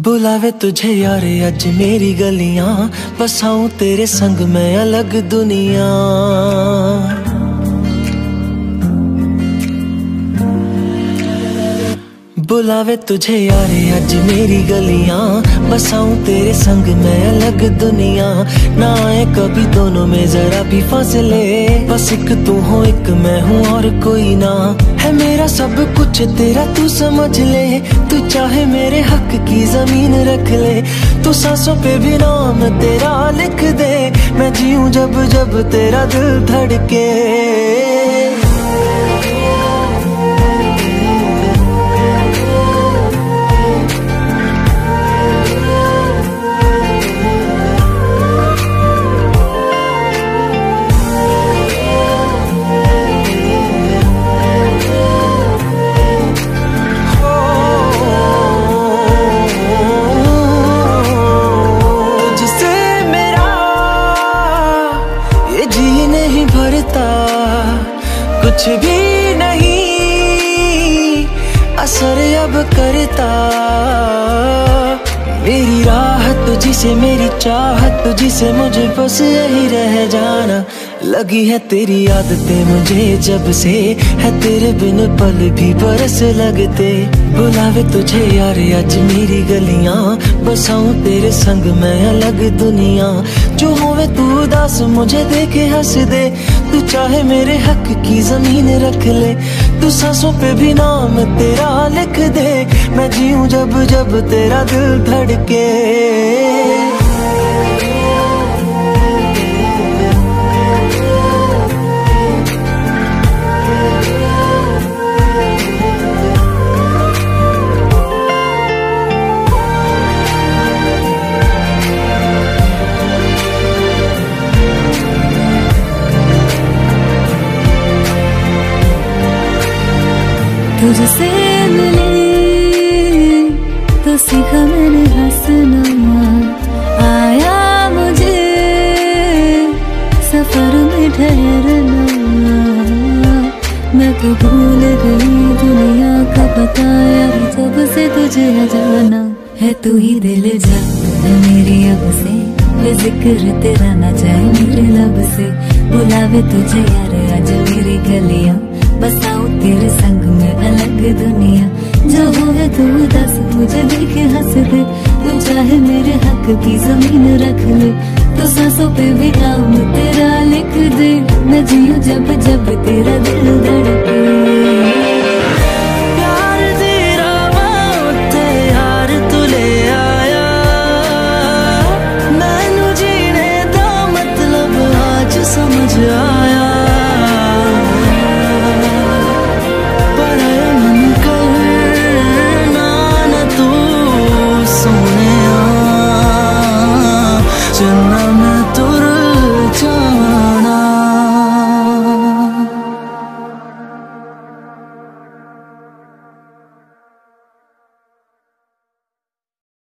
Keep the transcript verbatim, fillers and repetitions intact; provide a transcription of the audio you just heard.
बुलावे तुझे यारे अज मेरी गलियां, बसाऊं तेरे संग मैं अलग दुनिया। बुलावे तुझे यारे अज मेरी गलियां, बसाऊं तेरे संग मैं अलग दुनिया। ना आए कभी दोनों में जरा भी फासले, बस एक तू हो एक मैं हूँ और कोई ना। है मेरा सब कुछ तेरा तू समझ ले, तू चाहे मेरे हक की जमीन रख ले। तू सांसों पे भी नाम तेरा लिख दे, मैं जीऊं जब जब तेरा दिल धड़के। कुछ भी नहीं असर अब करता, मेरी राहत तुझसे मेरी चाहत तुझसे, मुझे बस यही रह जाना। लगी है तेरी आदतें मुझे जब से, है तेरे बिन पल भी बरस लगते। बुलावे तुझे यार आज मेरी गलियां, बसाऊं तेरे संग मैं अलग दुनिया। जो होवे तू उदास मुझे देखे हंस दे, तू चाहे मेरे हक की जमीन रख ले। तू सांसों पे भी नाम तेरा लिख दे, मैं जीऊं जब जब तेरा दिल धड़के। तुझसे मिले तो सीखा मैंने हंसना, आया मुझे सफर में ठहरना। मैं तो भूल गई दुनिया का पता यार, जब से तुझे जाना है। तू ही दिल जा मेरी अब से, जिक्र तेरा ना जाए मेरे लब से। बुलावे तुझे यार आज मेरी गलियां, बसाऊं तेरे संग में अलग दुनिया। जो होवे तू दस मुझे देखे हंस दे, तू चाहे मेरे हक की जमीन रख ले। तो सांसों पे भी नाम तेरा लिख दे, मैं जीऊं जब जब तेरा दिल धड़के।